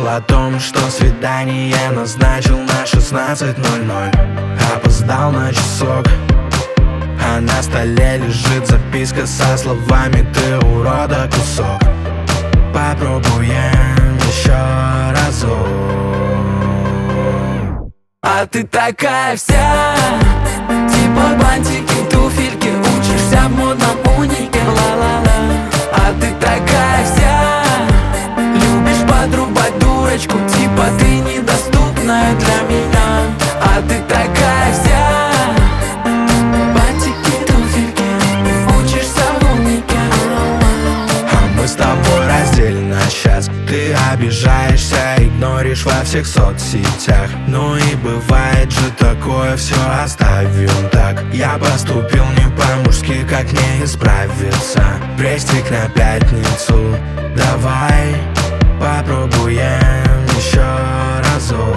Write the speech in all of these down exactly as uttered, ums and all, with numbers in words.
о том, что свидание назначил на шестнадцать ноль ноль. Опоздал на часок, а на столе лежит записка со словами: ты урода кусок. Попробуем еще разок. А ты такая вся, типа бантики, туфельки, учишься в модном унике, ла-ла-ла. А ты такая вся, любишь подрубать дурочку, типа ты недоступная для меня. А ты такая вся, бантики, туфельки, учишься в унике. А мы с тобой раздельно сейчас. Ты обижаешься, игноришь во всех соцсетях. Ну и бывает же такое, все оставим так. Я поступил не по-мужски, как мне исправиться? Престик на пятницу, давай попробуем еще разок.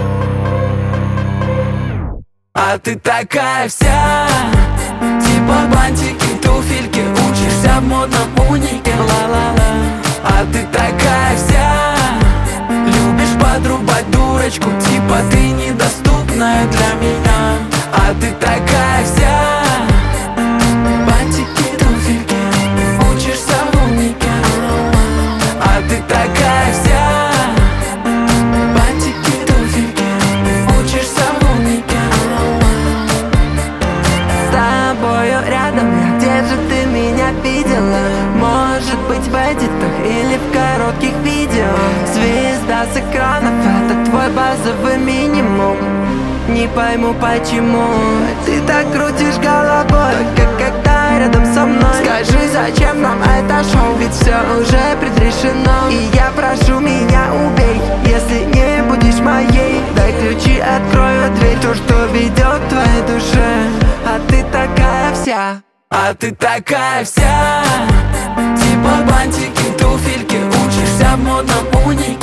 А ты такая вся, типа бантики, туфельки, учишься в модном унике, ла-ла-ла. А ты такая вся, любишь подрубать дурочку, типа ты недоступная для меня. А ты такая вся, бантики, туфельки, учишься в унике. А ты такая вся, бантики, туфельки, учишься в унике. С тобою рядом я, где же ты меня видела? Может быть в эдитах или в коротких видео. Звезда с экранов, это твой базовый минимум. Не пойму почему ты так крутишь головой, как когда рядом со мной. Скажи, зачем нам это шоу, ведь все уже предрешено. И я прошу, меня убей, если не будешь моей. Дай ключи, открою дверь, то, что ведет к твоей душе. А ты такая вся, а ты такая вся, типа бантики, туфельки, учишься в модном унике,